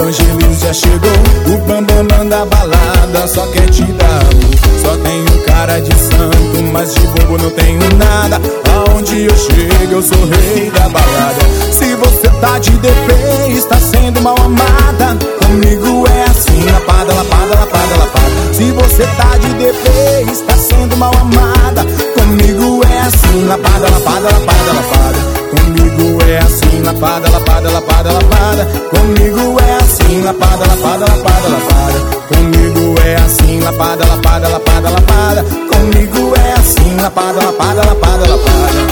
Angelis já chegou, o bambambam da balada só quer te dar amor. Só tenho cara de santo, mas de bobo não tenho nada. Aonde eu chego eu sou rei da balada. Se você tá de DP, está sendo mal amada. Comigo é assim, lapada, lapada, lapada, lapada. Se você tá de DP, está sendo mal amada. Comigo é assim, lapada, lapada, lapada, lapada. Comigo é assim, lapada, lapada, lapada, lapada. Comigo é assim, lapada, lapada, lapada, lapada. Comigo é assim, lapada, lapada, lapada, lapada. Comigo é assim, lapada, lapada, lapada, lapada.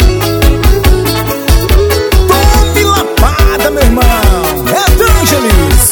Tome lapada, meu irmão, é do Angelis.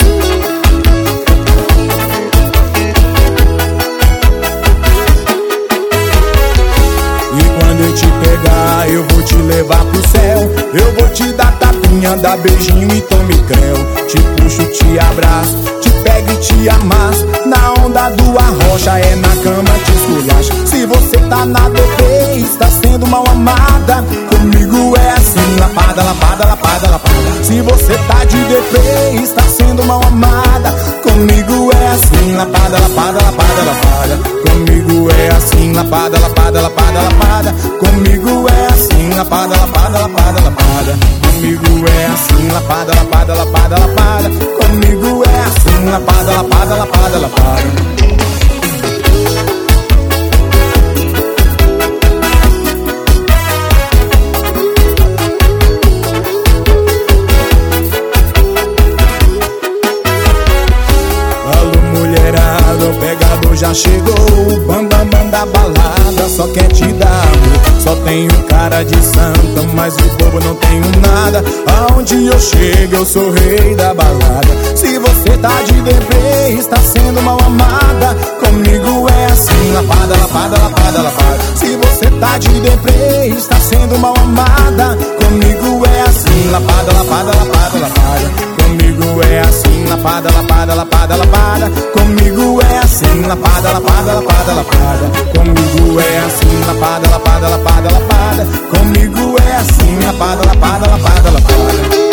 E quando eu te pegar, eu vou te levar pro céu. Eu vou te dar tapinha, dar beijinho e tome creu. Te puxo, te abraço, te pego e te amasso. Na onda do arrocha, é na cama te esculacho. Se você tá na DP, está sendo mal amada. Comigo é assim, lapada, lapada, lapada, lapada. Se você tá de DP, está sendo mal amada. Comigo é assim, lapada, lapada, lapada, lapada. Comigo é assim, lapada, lapada, lapada, lapada. Comigo é assim, lapada, lapada, lapada, lapada. Comigo é assim, lapada, lapada, lapada, lapada. Comigo é assim, lapada, lapada, lapada, lapada. O pegador já chegou, o bambambam da balada só quer te dar amor. Só tenho cara de santa, mas de bobo não tenho nada. Aonde eu chego eu sou rei da balada. Se você tá de DP, está sendo mal amada. Comigo é assim, lapada, lapada, lapada, lapada. Se você tá de DP, está sendo mal amada. Comigo é assim, lapada, lapada, lapada, lapada. Comigo é assim, lapada, lapada, lapada, lapada. Comigo é assim, lapada, lapada, lapada, lapada. Comigo é assim, lapada, lapada, lapada, lapada. Comigo é assim, lapada, lapada, lapada, lapada.